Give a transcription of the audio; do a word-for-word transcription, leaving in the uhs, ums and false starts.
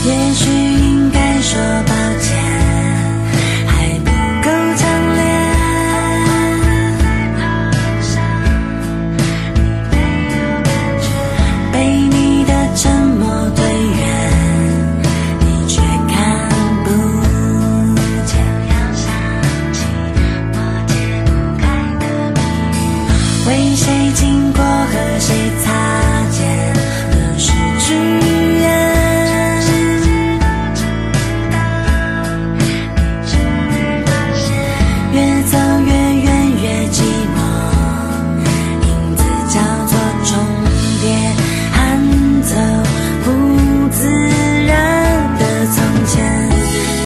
也许应该说抱歉，还不够强烈。被你的沉默推远，你却看不见。为谁经过和谁擦肩，何时之缘？越